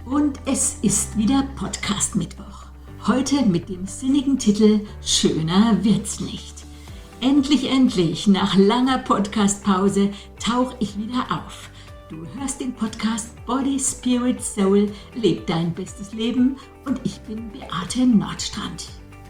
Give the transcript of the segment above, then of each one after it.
Und es ist wieder Podcast-Mittwoch. Heute mit dem sinnigen Titel Schöner wird's nicht. Endlich, nach langer Podcast-Pause tauche ich wieder auf. Du hörst den Podcast Body, Spirit, Soul, leb dein bestes Leben und ich bin Beate Nordstrand.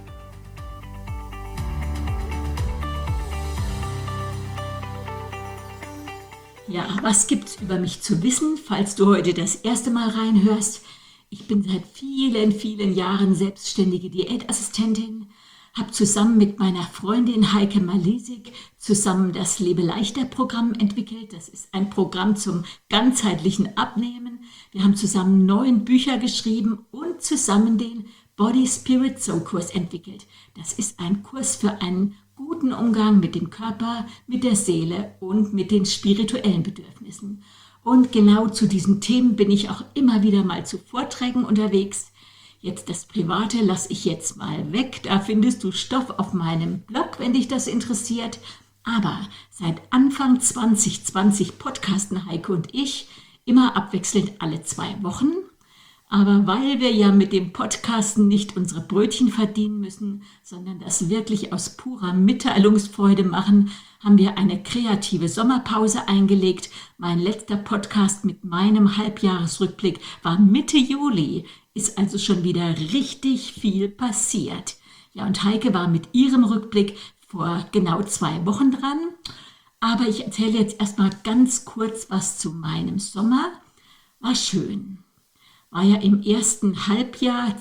Ja, was gibt's über mich zu wissen, falls du heute das erste Mal reinhörst? Ich bin seit vielen Jahren selbstständige Diätassistentin, habe zusammen mit meiner Freundin Heike Malisik zusammen das Lebe-Leichter-Programm entwickelt. Das ist ein Programm zum ganzheitlichen Abnehmen. Wir haben zusammen 9 Bücher geschrieben und zusammen den Body, Spirit, Soul Kurs entwickelt. Das ist ein Kurs für einen guten Umgang mit dem Körper, mit der Seele und mit den spirituellen Bedürfnissen. Und genau zu diesen Themen bin ich auch immer wieder mal zu Vorträgen unterwegs. Jetzt das Private lasse ich jetzt mal weg. Da findest du Stoff auf meinem Blog, wenn dich das interessiert. Aber seit Anfang 2020 podcasten Heike und ich immer abwechselnd alle 2 Wochen. Aber weil wir ja mit dem Podcasten nicht unsere Brötchen verdienen müssen, sondern das wirklich aus purer Mitteilungsfreude machen, haben wir eine kreative Sommerpause eingelegt. Mein letzter Podcast mit meinem Halbjahresrückblick war Mitte Juli, ist also schon wieder richtig viel passiert. Ja, und Heike war mit ihrem Rückblick vor genau 2 Wochen dran. Aber ich erzähle jetzt erstmal ganz kurz was zu meinem Sommer. War schön. War ja im ersten Halbjahr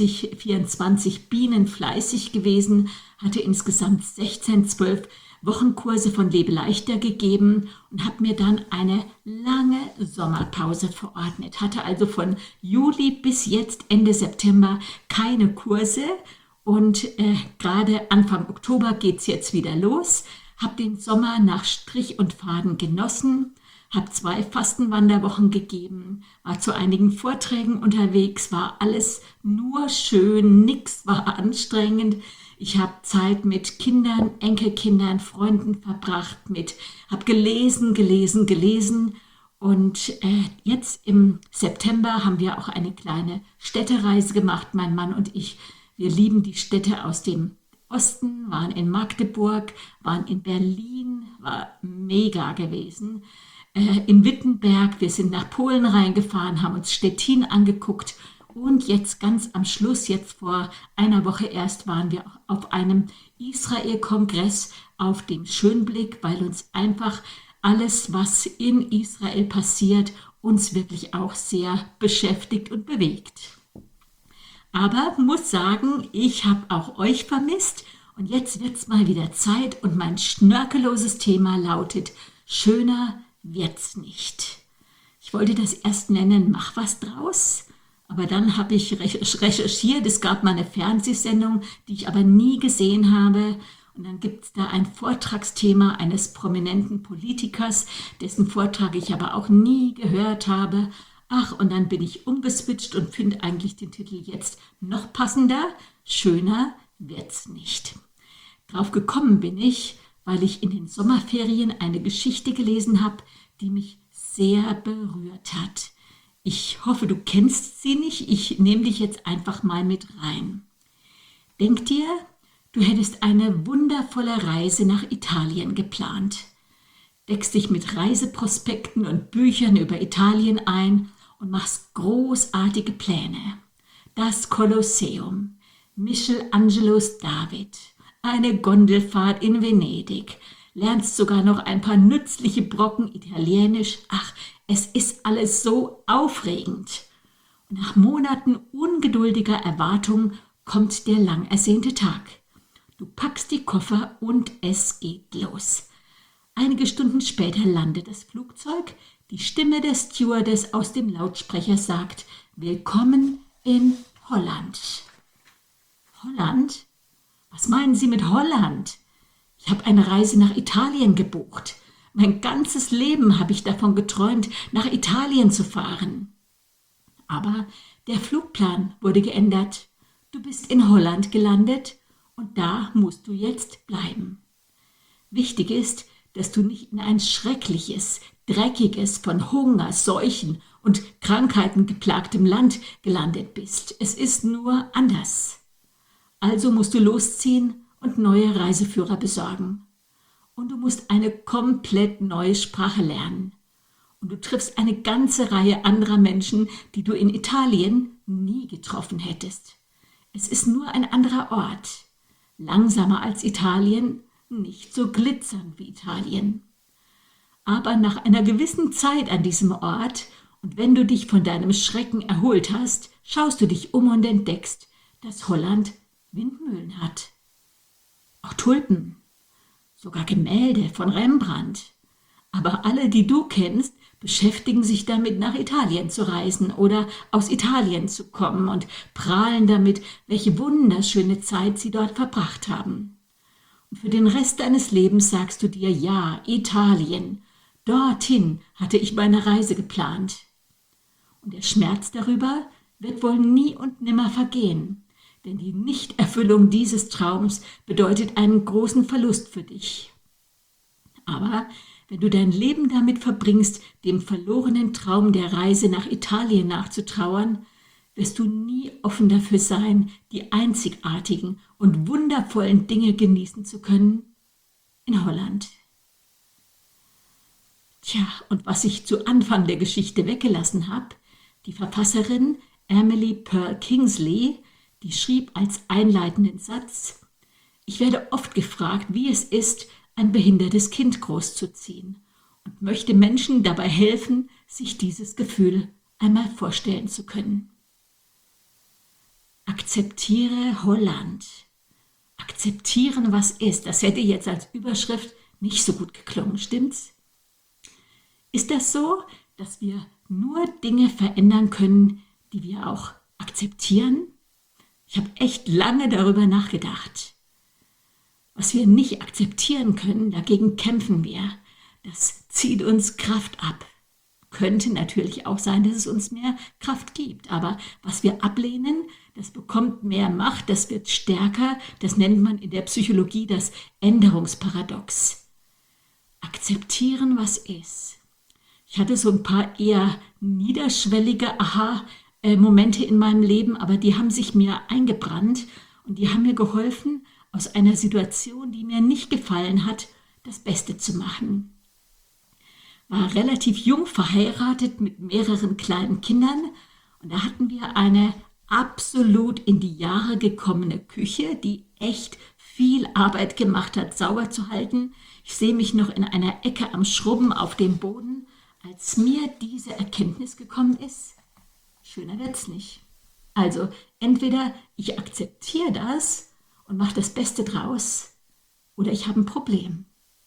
2024 bienenfleißig gewesen, hatte insgesamt 12 Wochenkurse von Lebe Leichter gegeben und habe mir dann eine lange Sommerpause verordnet. Hatte also von Juli bis jetzt Ende September keine Kurse und gerade Anfang Oktober geht es jetzt wieder los. Habe den Sommer nach Strich und Faden genossen. Habe 2 Fastenwanderwochen gegeben, war zu einigen Vorträgen unterwegs, war alles nur schön, nichts war anstrengend. Ich habe Zeit mit Kindern, Enkelkindern, Freunden verbracht, habe gelesen und jetzt im September haben wir auch eine kleine Städtereise gemacht, mein Mann und ich. Wir lieben die Städte aus dem Osten, waren in Magdeburg, waren in Berlin, war mega gewesen. In Wittenberg, wir sind nach Polen reingefahren, haben uns Stettin angeguckt und jetzt ganz am Schluss, jetzt vor einer Woche erst, waren wir auf einem Israel-Kongress auf dem Schönblick, weil uns einfach alles, was in Israel passiert, uns wirklich auch sehr beschäftigt und bewegt. Aber muss sagen, ich habe auch euch vermisst und jetzt wird es mal wieder Zeit und mein schnörkelloses Thema lautet: Schöner wird's nicht. Ich wollte das erst nennen, mach was draus, aber dann habe ich recherchiert, es gab mal eine Fernsehsendung, die ich aber nie gesehen habe und dann gibt es da ein Vortragsthema eines prominenten Politikers, dessen Vortrag ich aber auch nie gehört habe. Ach, und dann bin ich umgeswitcht und finde eigentlich den Titel jetzt noch passender: Schöner wird's nicht. Drauf gekommen bin ich, weil ich in den Sommerferien eine Geschichte gelesen habe, die mich sehr berührt hat. Ich hoffe, du kennst sie nicht. Ich nehme dich jetzt einfach mal mit rein. Denk dir, du hättest eine wundervolle Reise nach Italien geplant. Deckst dich mit Reiseprospekten und Büchern über Italien ein und machst großartige Pläne. Das Kolosseum, Michelangelos David, eine Gondelfahrt in Venedig, lernst sogar noch ein paar nützliche Brocken Italienisch. Ach, es ist alles so aufregend. Und nach Monaten ungeduldiger Erwartung kommt der lang ersehnte Tag. Du packst die Koffer und es geht los. Einige Stunden später landet das Flugzeug. Die Stimme des Stewardess aus dem Lautsprecher sagt: Willkommen in Holland. Holland? Was meinen Sie mit Holland? Ich habe eine Reise nach Italien gebucht. Mein ganzes Leben habe ich davon geträumt, nach Italien zu fahren. Aber der Flugplan wurde geändert. Du bist in Holland gelandet und da musst du jetzt bleiben. Wichtig ist, dass du nicht in ein schreckliches, dreckiges, von Hunger, Seuchen und Krankheiten geplagtem Land gelandet bist. Es ist nur anders. Also musst du losziehen und neue Reiseführer besorgen. Und du musst eine komplett neue Sprache lernen. Und du triffst eine ganze Reihe anderer Menschen, die du in Italien nie getroffen hättest. Es ist nur ein anderer Ort. Langsamer als Italien, nicht so glitzernd wie Italien. Aber nach einer gewissen Zeit an diesem Ort und wenn du dich von deinem Schrecken erholt hast, schaust du dich um und entdeckst, dass Holland Windmühlen hat. Auch Tulpen, sogar Gemälde von Rembrandt. Aber alle, die du kennst, beschäftigen sich damit, nach Italien zu reisen oder aus Italien zu kommen und prahlen damit, welche wunderschöne Zeit sie dort verbracht haben. Und für den Rest deines Lebens sagst du dir, ja, Italien, dorthin hatte ich meine Reise geplant. Und der Schmerz darüber wird wohl nie und nimmer vergehen, denn die Nichterfüllung dieses Traums bedeutet einen großen Verlust für dich. Aber wenn du dein Leben damit verbringst, dem verlorenen Traum der Reise nach Italien nachzutrauern, wirst du nie offen dafür sein, die einzigartigen und wundervollen Dinge genießen zu können in Holland. Tja, und was ich zu Anfang der Geschichte weggelassen habe, die Verfasserin Emily Pearl Kingsley, die schrieb als einleitenden Satz: Ich werde oft gefragt, wie es ist, ein behindertes Kind großzuziehen und möchte Menschen dabei helfen, sich dieses Gefühl einmal vorstellen zu können. Akzeptiere Holland. Akzeptieren, was ist. Das hätte jetzt als Überschrift nicht so gut geklungen, stimmt's? Ist das so, dass wir nur Dinge verändern können, die wir auch akzeptieren? Ich habe echt lange darüber nachgedacht. Was wir nicht akzeptieren können, dagegen kämpfen wir. Das zieht uns Kraft ab. Könnte natürlich auch sein, dass es uns mehr Kraft gibt. Aber was wir ablehnen, das bekommt mehr Macht, das wird stärker. Das nennt man in der Psychologie das Änderungsparadox. Akzeptieren, was ist. Ich hatte so ein paar eher niederschwellige Aha-Momente in meinem Leben, aber die haben sich mir eingebrannt und die haben mir geholfen, aus einer Situation, die mir nicht gefallen hat, das Beste zu machen. War relativ jung verheiratet mit mehreren kleinen Kindern und da hatten wir eine absolut in die Jahre gekommene Küche, die echt viel Arbeit gemacht hat, sauber zu halten. Ich sehe mich noch in einer Ecke am Schrubben auf dem Boden, als mir diese Erkenntnis gekommen ist. Schöner wird's nicht. Also entweder ich akzeptiere das und mache das Beste draus, oder ich habe ein Problem.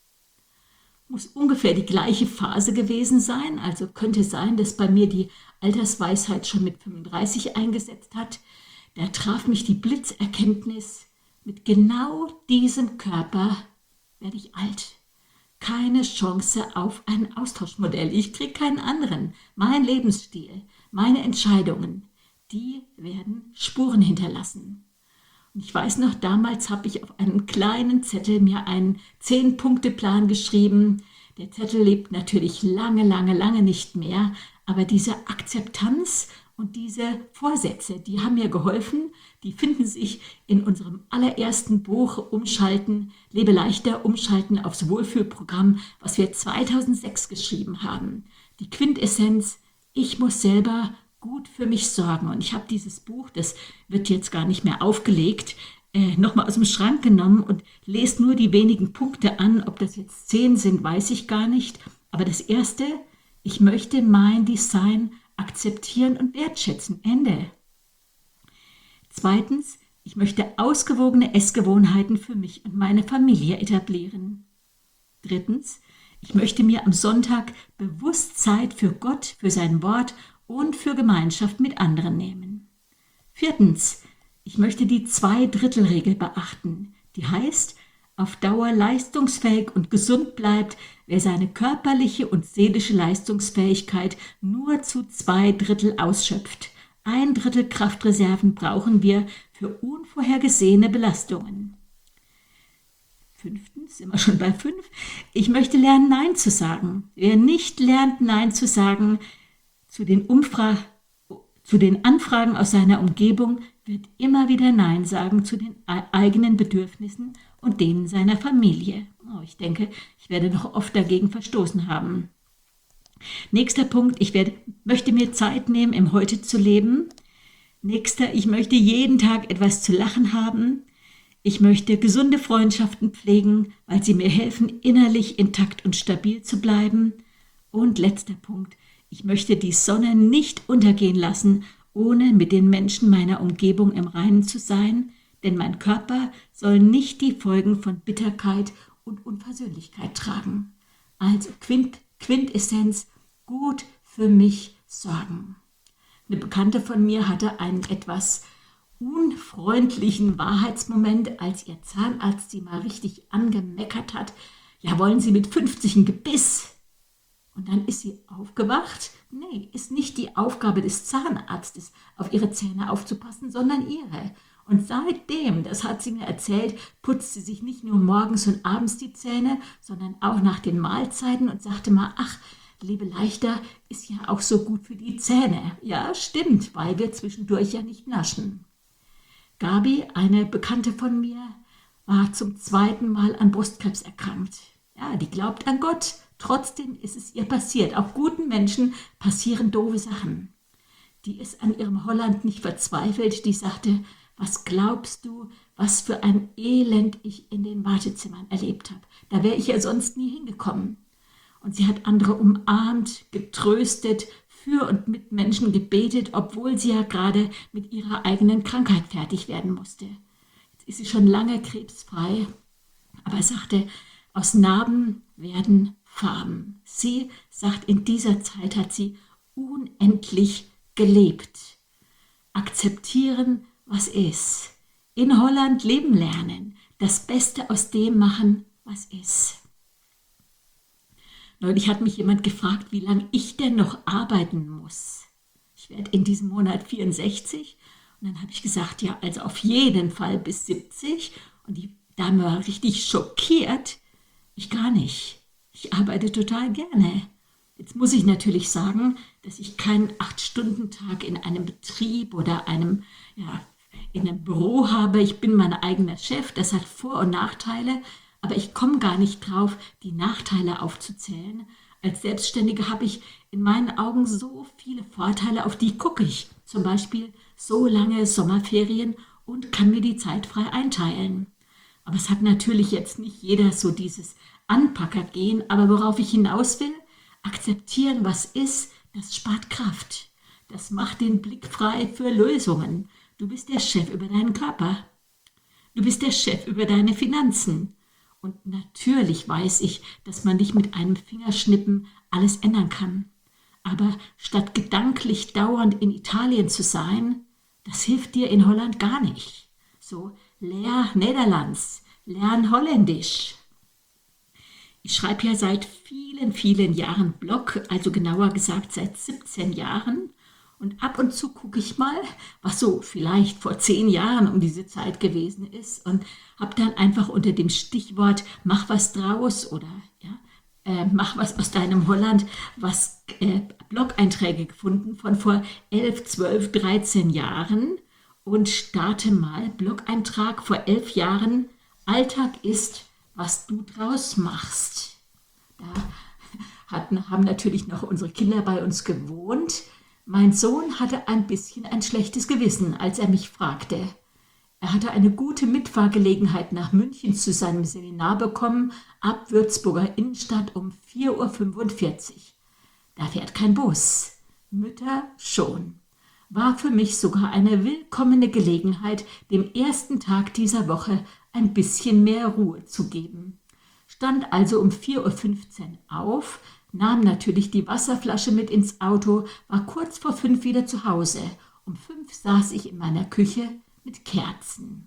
Muss ungefähr die gleiche Phase gewesen sein, also könnte sein, dass bei mir die Altersweisheit schon mit 35 eingesetzt hat. Da traf mich die Blitzerkenntnis, mit genau diesem Körper werde ich alt. Keine Chance auf ein Austauschmodell. Ich kriege keinen anderen. Mein Lebensstil, meine Entscheidungen, die werden Spuren hinterlassen. Und ich weiß noch, damals habe ich auf einem kleinen Zettel mir einen 10-Punkte-Plan geschrieben. Der Zettel lebt natürlich lange, lange, lange nicht mehr, aber diese Akzeptanz und diese Vorsätze, die haben mir geholfen. Die finden sich in unserem allerersten Buch Umschalten, Lebe leichter, Umschalten aufs Wohlfühlprogramm, was wir 2006 geschrieben haben. Die Quintessenz: Ich muss selber gut für mich sorgen. Und ich habe dieses Buch, das wird jetzt gar nicht mehr aufgelegt, nochmal aus dem Schrank genommen und lese nur die wenigen Punkte an. Ob das jetzt 10 sind, weiß ich gar nicht. Aber das Erste: Ich möchte mein Design akzeptieren und wertschätzen. Ende. Zweitens: Ich möchte ausgewogene Essgewohnheiten für mich und meine Familie etablieren. Drittens: Ich möchte mir am Sonntag bewusst Zeit für Gott, für sein Wort und für Gemeinschaft mit anderen nehmen. Viertens: Ich möchte die 2/3-Regel beachten, die heißt: Auf Dauer leistungsfähig und gesund bleibt, wer seine körperliche und seelische Leistungsfähigkeit nur zu 2/3 ausschöpft. 1/3 Kraftreserven brauchen wir für unvorhergesehene Belastungen. Fünftens, sind wir schon bei 5, ich möchte lernen, Nein zu sagen. Wer nicht lernt, Nein zu sagen, Zu den Anfragen aus seiner Umgebung wird immer wieder Nein sagen zu den eigenen Bedürfnissen und denen seiner Familie. Oh, ich denke, ich werde noch oft dagegen verstoßen haben. Nächster Punkt, möchte mir Zeit nehmen, im Heute zu leben. Nächster, ich möchte jeden Tag etwas zu lachen haben. Ich möchte gesunde Freundschaften pflegen, weil sie mir helfen, innerlich intakt und stabil zu bleiben. Und letzter Punkt, ich möchte die Sonne nicht untergehen lassen, ohne mit den Menschen meiner Umgebung im Reinen zu sein, denn mein Körper soll nicht die Folgen von Bitterkeit und Unversöhnlichkeit tragen. Also Quintessenz, gut für mich sorgen. Eine Bekannte von mir hatte einen etwas unfreundlichen Wahrheitsmoment, als ihr Zahnarzt sie mal richtig angemeckert hat. Ja, wollen Sie mit 50 ein Gebiss? Und dann ist sie aufgewacht. Nee, ist nicht die Aufgabe des Zahnarztes, auf ihre Zähne aufzupassen, sondern ihre. Und seitdem, das hat sie mir erzählt, putzt sie sich nicht nur morgens und abends die Zähne, sondern auch nach den Mahlzeiten und sagte mal, ach, lebe leichter ist ja auch so gut für die Zähne. Ja, stimmt, weil wir zwischendurch ja nicht naschen. Gabi, eine Bekannte von mir, war zum 2. Mal an Brustkrebs erkrankt. Ja, die glaubt an Gott. Trotzdem ist es ihr passiert. Auch guten Menschen passieren doofe Sachen. Die ist an ihrem Holland nicht verzweifelt. Die sagte, was glaubst du, was für ein Elend ich in den Wartezimmern erlebt habe. Da wäre ich ja sonst nie hingekommen. Und sie hat andere umarmt, getröstet, für und mit Menschen gebetet, obwohl sie ja gerade mit ihrer eigenen Krankheit fertig werden musste. Jetzt ist sie schon lange krebsfrei, aber sagte, aus Narben werden Farben. Sie sagt, in dieser Zeit hat sie unendlich gelebt. Akzeptieren, was ist. In Holland leben lernen. Das Beste aus dem machen, was ist. Neulich hat mich jemand gefragt, wie lange ich denn noch arbeiten muss. Ich werde in diesem Monat 64 und dann habe ich gesagt, ja, also auf jeden Fall bis 70. Und die Dame war richtig schockiert. Ich gar nicht. Ich arbeite total gerne. Jetzt muss ich natürlich sagen, dass ich keinen 8-Stunden-Tag in einem Betrieb oder in einem Büro habe. Ich bin mein eigener Chef, das hat Vor- und Nachteile. Aber ich komme gar nicht drauf, die Nachteile aufzuzählen. Als Selbstständige habe ich in meinen Augen so viele Vorteile, auf die gucke ich. Zum Beispiel so lange Sommerferien und kann mir die Zeit frei einteilen. Aber es hat natürlich jetzt nicht jeder so dieses Anpackergehen. Aber worauf ich hinaus will, akzeptieren, was ist, das spart Kraft. Das macht den Blick frei für Lösungen. Du bist der Chef über deinen Körper. Du bist der Chef über deine Finanzen. Und natürlich weiß ich, dass man nicht mit einem Fingerschnippen alles ändern kann. Aber statt gedanklich dauernd in Italien zu sein, das hilft dir in Holland gar nicht. So, lehr Nederlands, lern Holländisch. Ich schreibe ja seit vielen, vielen Jahren Blog, also genauer gesagt seit 17 Jahren. Und ab und zu gucke ich mal, was so vielleicht vor 10 Jahren um diese Zeit gewesen ist und habe dann einfach unter dem Stichwort mach was draus oder mach was aus deinem Holland, Blog-Einträge gefunden von vor 11, 12, 13 Jahren und starte mal Blog-Eintrag vor 11 Jahren. Alltag ist, was du draus machst. Da haben natürlich noch unsere Kinder bei uns gewohnt. Mein Sohn hatte ein bisschen ein schlechtes Gewissen, als er mich fragte. Er hatte eine gute Mitfahrgelegenheit nach München zu seinem Seminar bekommen, ab Würzburger Innenstadt um 4:45 Uhr. Da fährt kein Bus. Mütter schon. War für mich sogar eine willkommene Gelegenheit, dem ersten Tag dieser Woche ein bisschen mehr Ruhe zu geben. Stand also um 4:15 Uhr auf, nahm natürlich die Wasserflasche mit ins Auto, war kurz vor 5 wieder zu Hause. Um 5 saß ich in meiner Küche mit Kerzen.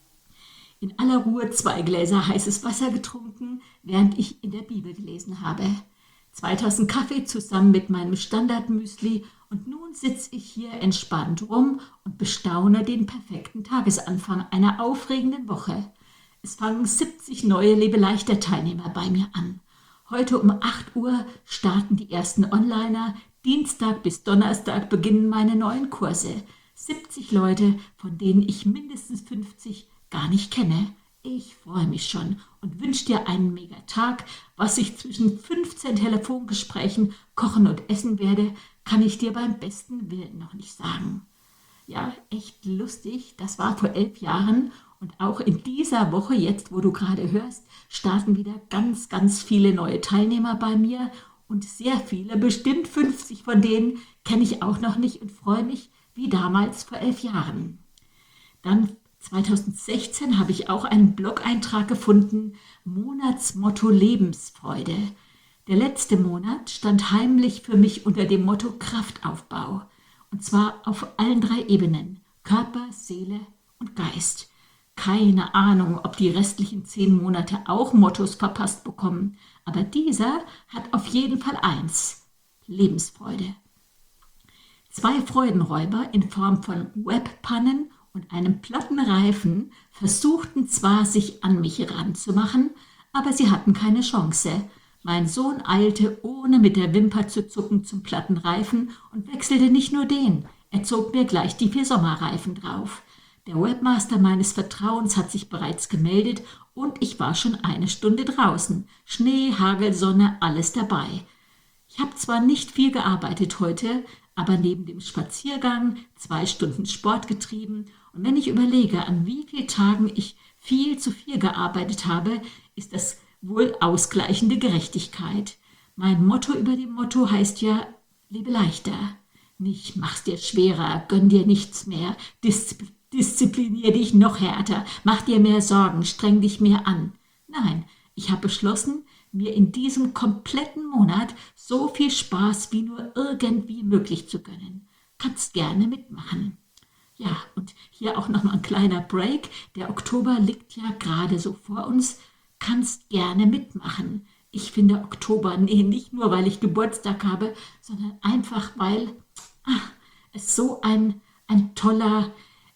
In aller Ruhe 2 Gläser heißes Wasser getrunken, während ich in der Bibel gelesen habe. 2 Tassen Kaffee zusammen mit meinem Standardmüsli und nun sitze ich hier entspannt rum und bestaune den perfekten Tagesanfang einer aufregenden Woche. Es fangen 70 neue Lebeleichter-Teilnehmer bei mir an. Heute um 8 Uhr starten die ersten Onliner, Dienstag bis Donnerstag beginnen meine neuen Kurse. 70 Leute, von denen ich mindestens 50 gar nicht kenne. Ich freue mich schon und wünsche dir einen mega Tag. Was ich zwischen 15 Telefongesprächen kochen und essen werde, kann ich dir beim besten Willen noch nicht sagen. Ja, echt lustig. Das war vor 11 Jahren und auch in dieser Woche, jetzt wo du gerade hörst, starten wieder ganz, ganz viele neue Teilnehmer bei mir und sehr viele, bestimmt 50 von denen kenne ich auch noch nicht und freue mich wie damals vor 11 Jahren. Dann 2016 habe ich auch einen Blog-Eintrag gefunden, Monatsmotto Lebensfreude. Der letzte Monat stand heimlich für mich unter dem Motto Kraftaufbau. Und zwar auf allen 3 Ebenen, Körper, Seele und Geist. Keine Ahnung, ob die restlichen 10 Monate auch Mottos verpasst bekommen, aber dieser hat auf jeden Fall eins, Lebensfreude. 2 Freudenräuber in Form von Webpannen und einem platten Reifen versuchten zwar, sich an mich ranzumachen, aber sie hatten keine Chance. Mein Sohn eilte, ohne mit der Wimper zu zucken, zum platten Reifen und wechselte nicht nur den, er zog mir gleich die 4 Sommerreifen drauf. Der Webmaster meines Vertrauens hat sich bereits gemeldet und ich war schon eine Stunde draußen. Schnee, Hagel, Sonne, alles dabei. Ich habe zwar nicht viel gearbeitet heute, aber neben dem Spaziergang 2 Stunden Sport getrieben. Und wenn ich überlege, an wie vielen Tagen ich viel zu viel gearbeitet habe, ist das wohl ausgleichende Gerechtigkeit. Mein Motto über dem Motto heißt ja, lebe leichter. Nicht mach's dir schwerer, gönn dir nichts mehr, disziplinier dich noch härter, mach dir mehr Sorgen, streng dich mehr an. Nein, ich habe beschlossen, mir in diesem kompletten Monat so viel Spaß wie nur irgendwie möglich zu gönnen. Kannst gerne mitmachen. Ja, und hier auch nochmal ein kleiner Break. Der Oktober liegt ja gerade so vor uns. Kannst gerne mitmachen. Ich finde Oktober, nicht nur, weil ich Geburtstag habe, sondern einfach, weil es so ein toller,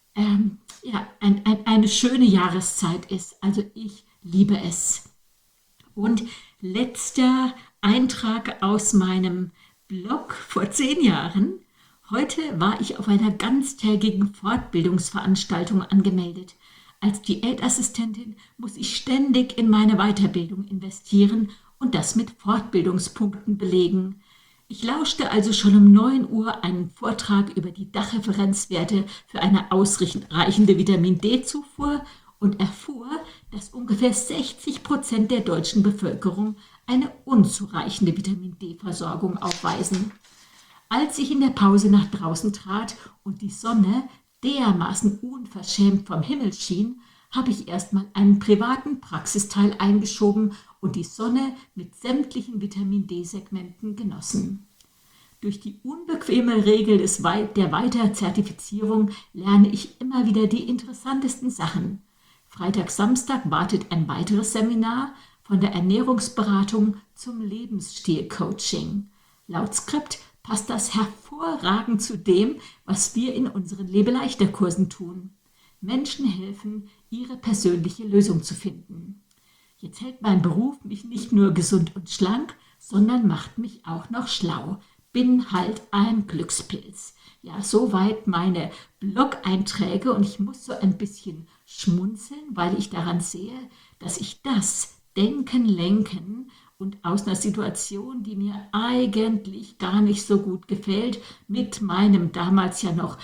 eine schöne Jahreszeit ist. Also ich liebe es. Und letzter Eintrag aus meinem Blog vor 10 Jahren. Heute war ich auf einer ganztägigen Fortbildungsveranstaltung angemeldet. Als Diätassistentin muss ich ständig in meine Weiterbildung investieren und das mit Fortbildungspunkten belegen. Ich lauschte also schon um 9 Uhr einen Vortrag über die Dachreferenzwerte für eine ausreichende Vitamin-D-Zufuhr und erfuhr, dass ungefähr 60% der deutschen Bevölkerung eine unzureichende Vitamin-D-Versorgung aufweisen. Als ich in der Pause nach draußen trat und die Sonne dermaßen unverschämt vom Himmel schien, habe ich erstmal einen privaten Praxisteil eingeschoben und die Sonne mit sämtlichen Vitamin-D-Segmenten genossen. Durch die unbequeme Regel der Weiterzertifizierung lerne ich immer wieder die interessantesten Sachen. Freitag, Samstag wartet ein weiteres Seminar von der Ernährungsberatung zum Lebensstil-Coaching. Laut Skript passt das hervorragend zu dem, was wir in unseren Lebeleichter-Kursen tun. Menschen helfen, ihre persönliche Lösung zu finden. Jetzt hält mein Beruf mich nicht nur gesund und schlank, sondern macht mich auch noch schlau. Bin halt ein Glückspilz. Ja, soweit meine Blog-Einträge und ich muss so ein bisschen schmunzeln, weil ich daran sehe, dass ich das Denken, Lenken und aus einer Situation, die mir eigentlich gar nicht so gut gefällt, mit meinem damals ja noch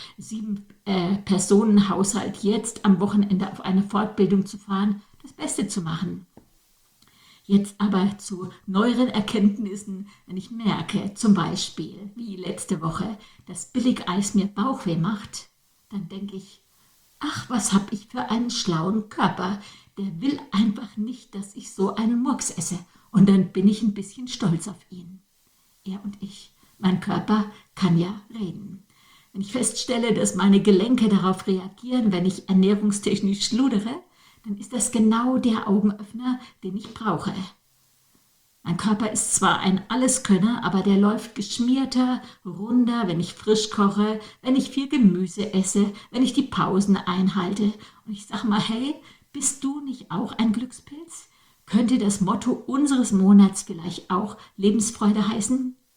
7-Personen-Haushalt jetzt am Wochenende auf eine Fortbildung zu fahren, das Beste zu machen. Jetzt aber zu neueren Erkenntnissen, wenn ich merke, zum Beispiel, wie letzte Woche, dass Billigeis mir Bauchweh macht, dann denke ich, ach, was habe ich für einen schlauen Körper, der will einfach nicht, dass ich so einen Murks esse. Und dann bin ich ein bisschen stolz auf ihn. Er und ich, mein Körper kann ja reden. Wenn ich feststelle, dass meine Gelenke darauf reagieren, wenn ich ernährungstechnisch schludere, dann ist das genau der Augenöffner, den ich brauche. Mein Körper ist zwar ein Alleskönner, aber der läuft geschmierter, runder, wenn ich frisch koche, wenn ich viel Gemüse esse, wenn ich die Pausen einhalte. Und ich sage mal, hey, bist du nicht auch ein Glückspilz? Könnte das Motto unseres Monats vielleicht auch Lebensfreude heißen?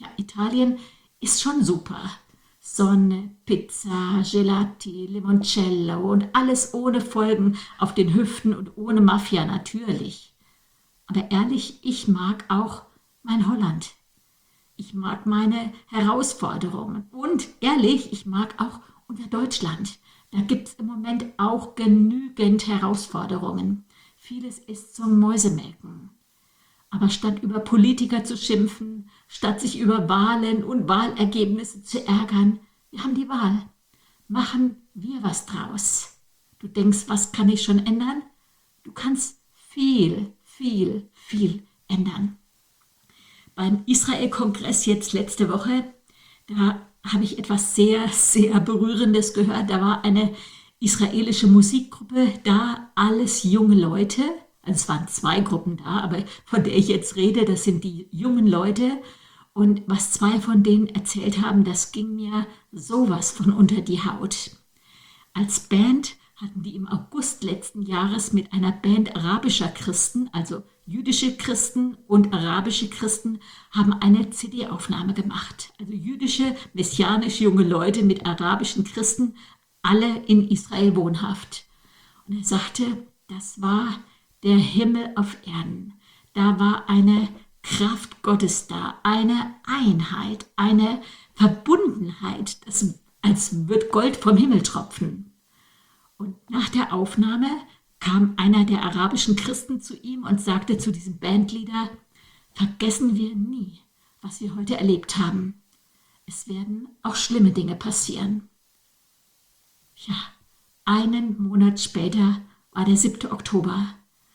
Ja, Italien ist schon super. Sonne, Pizza, Gelati, Limoncello und alles ohne Folgen auf den Hüften und ohne Mafia natürlich. Aber ehrlich, ich mag auch mein Holland. Ich mag meine Herausforderungen. Und ehrlich, ich mag auch unser Deutschland. Da gibt es im Moment auch genügend Herausforderungen. Vieles ist zum Mäusemelken. Aber statt über Politiker zu schimpfen, statt sich über Wahlen und Wahlergebnisse zu ärgern, wir haben die Wahl. Machen wir was draus. Du denkst, was kann ich schon ändern? Du kannst viel, viel, viel ändern. Beim Israel-Kongress jetzt letzte Woche, da habe ich etwas sehr, sehr Berührendes gehört. Da war eine israelische Musikgruppe da, alles junge Leute. Also es waren 2 Gruppen da, aber von der ich jetzt rede, das sind die jungen Leute. Und was 2 von denen erzählt haben, das ging mir sowas von unter die Haut. Als Band hatten die im August letzten Jahres mit einer Band arabischer Christen, also jüdische Christen und arabische Christen, haben eine CD-Aufnahme gemacht. Also jüdische, messianisch junge Leute mit arabischen Christen, alle in Israel wohnhaft. Und er sagte, das war der Himmel auf Erden. Da war eine Kraft Gottes da, eine Einheit, eine Verbundenheit, das, als würde Gold vom Himmel tropfen. Und nach der Aufnahme kam einer der arabischen Christen zu ihm und sagte zu diesem Bandleader, vergessen wir nie, was wir heute erlebt haben. Es werden auch schlimme Dinge passieren. Ja, einen Monat später war der 7. Oktober.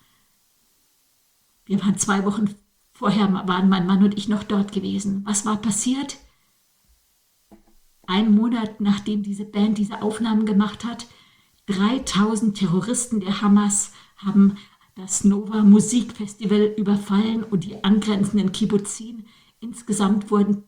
Wir waren 2 Wochen vorher, waren mein Mann und ich noch dort gewesen. Was war passiert? Ein Monat nachdem diese Band diese Aufnahmen gemacht hat, 3000 Terroristen der Hamas haben das Nova Musikfestival überfallen und die angrenzenden Kibbuzim. Insgesamt wurden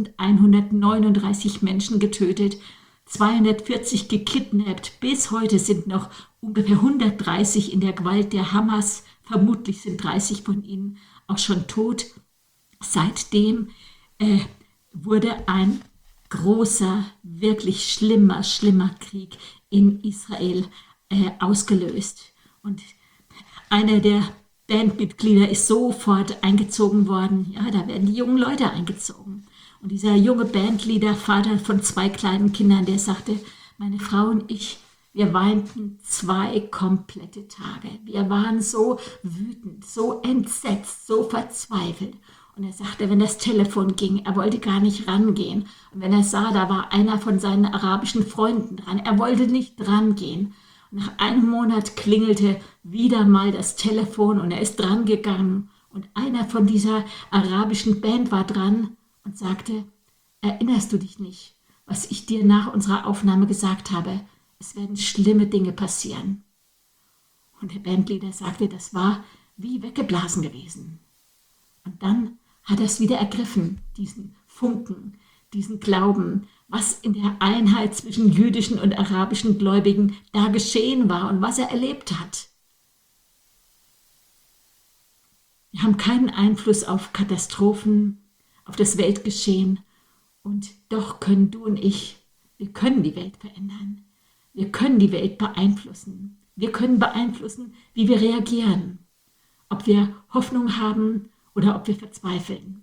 1139 Menschen getötet, 240 gekidnappt. Bis heute sind noch ungefähr 130 in der Gewalt der Hamas. Vermutlich sind 30 von ihnen auch schon tot. Seitdem wurde ein großer, wirklich schlimmer Krieg in Israel ausgelöst. Und einer der Bandmitglieder ist sofort eingezogen worden. Ja, da werden die jungen Leute eingezogen. Und dieser junge Bandleader, Vater von 2 kleinen Kindern, der sagte, meine Frau und ich, wir weinten 2 komplette Tage. Wir waren so wütend, so entsetzt, so verzweifelt. Und er sagte, wenn das Telefon ging, er wollte gar nicht rangehen. Und wenn er sah, da war einer von seinen arabischen Freunden dran, er wollte nicht drangehen. Und nach einem Monat klingelte wieder mal das Telefon und er ist dran gegangen. Und einer von dieser arabischen Band war dran und sagte, erinnerst du dich nicht, was ich dir nach unserer Aufnahme gesagt habe? Es werden schlimme Dinge passieren. Und der Bandleader sagte, das war wie weggeblasen gewesen. Und dann hat er es wieder ergriffen, diesen Funken, diesen Glauben, was in der Einheit zwischen jüdischen und arabischen Gläubigen da geschehen war und was er erlebt hat. Wir haben keinen Einfluss auf Katastrophen, auf das Weltgeschehen und doch können du und ich, wir können die Welt verändern. Wir können die Welt beeinflussen. Wir können beeinflussen, wie wir reagieren, ob wir Hoffnung haben oder ob wir verzweifeln.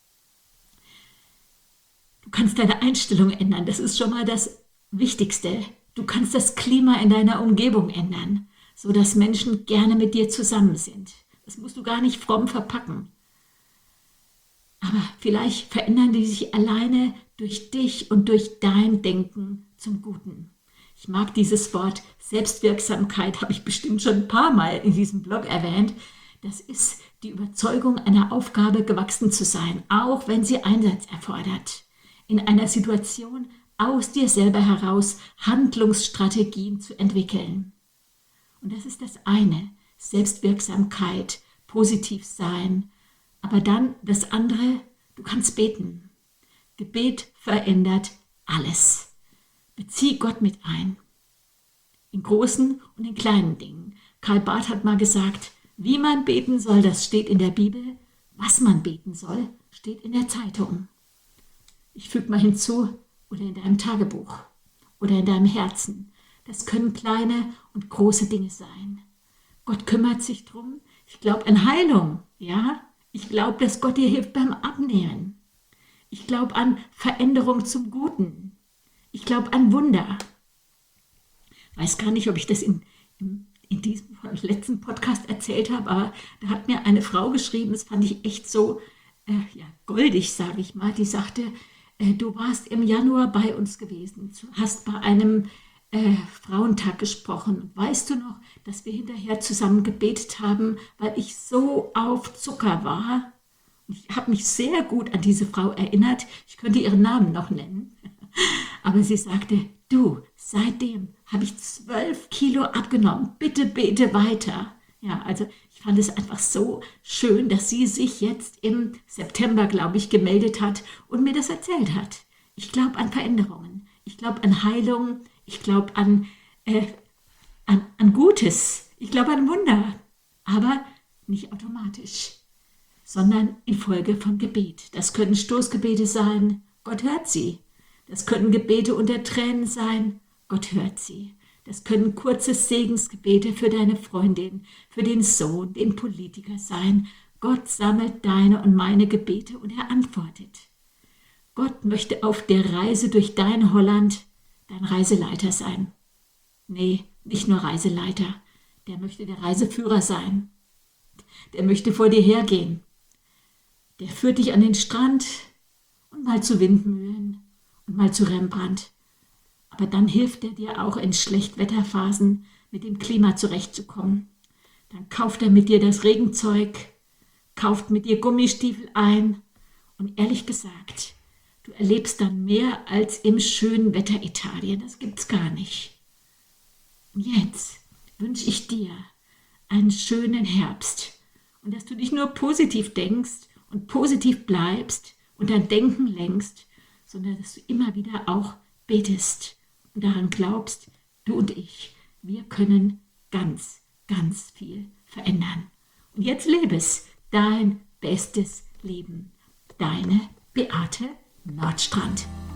Du kannst deine Einstellung ändern, das ist schon mal das Wichtigste. Du kannst das Klima in deiner Umgebung ändern, sodass Menschen gerne mit dir zusammen sind. Das musst du gar nicht fromm verpacken. Aber vielleicht verändern die sich alleine durch dich und durch dein Denken zum Guten. Ich mag dieses Wort Selbstwirksamkeit, habe ich bestimmt schon ein paar Mal in diesem Blog erwähnt. Das ist die Überzeugung, einer Aufgabe gewachsen zu sein, auch wenn sie Einsatz erfordert. In einer Situation aus dir selber heraus Handlungsstrategien zu entwickeln. Und das ist das eine, Selbstwirksamkeit, positiv sein. Aber dann das andere, du kannst beten. Gebet verändert alles. Bezieh Gott mit ein. In großen und in kleinen Dingen. Karl Barth hat mal gesagt, wie man beten soll, das steht in der Bibel. Was man beten soll, steht in der Zeitung. Ich füge mal hinzu, oder in deinem Tagebuch oder in deinem Herzen. Das können kleine und große Dinge sein. Gott kümmert sich drum. Ich glaube an Heilung, ja. Ich glaube, dass Gott dir hilft beim Abnehmen. Ich glaube an Veränderung zum Guten. Ich glaube an Wunder. Ich weiß gar nicht, ob ich das in diesem letzten Podcast erzählt habe, aber da hat mir eine Frau geschrieben, das fand ich echt so goldig, sage ich mal. Die sagte, du warst im Januar bei uns gewesen, du hast bei einem Frauentag gesprochen. Weißt du noch, dass wir hinterher zusammen gebetet haben, weil ich so auf Zucker war? Ich habe mich sehr gut an diese Frau erinnert. Ich könnte ihren Namen noch nennen. Aber sie sagte, du, seitdem habe ich 12 Kilo abgenommen. Bitte bete weiter. Ja, also ich fand es einfach so schön, dass sie sich jetzt im September, glaube ich, gemeldet hat und mir das erzählt hat. Ich glaube an Veränderungen. Ich glaube an Heilung. Ich glaube an Gutes. Ich glaube an Wunder. Aber nicht automatisch, sondern infolge von Gebet. Das können Stoßgebete sein. Gott hört sie. Das können Gebete unter Tränen sein. Gott hört sie. Das können kurze Segensgebete für deine Freundin, für den Sohn, den Politiker sein. Gott sammelt deine und meine Gebete und er antwortet. Gott möchte auf der Reise durch dein Holland dein Reiseleiter sein. Nee, nicht nur Reiseleiter. Der möchte der Reiseführer sein. Der möchte vor dir hergehen. Der führt dich an den Strand und mal zu Windmühlen und mal zu Rembrandt. Aber dann hilft er dir auch in Schlechtwetterphasen mit dem Klima zurechtzukommen. Dann kauft er mit dir das Regenzeug, kauft mit dir Gummistiefel ein und ehrlich gesagt, du erlebst dann mehr als im schönen Wetter Italien. Das gibt's gar nicht. Und jetzt wünsche ich dir einen schönen Herbst und dass du nicht nur positiv denkst und positiv bleibst und dein Denken lenkst, sondern dass du immer wieder auch betest und daran glaubst, du und ich, wir können ganz, ganz viel verändern. Und jetzt lebe es, dein bestes Leben. Deine Beate Nordstrand.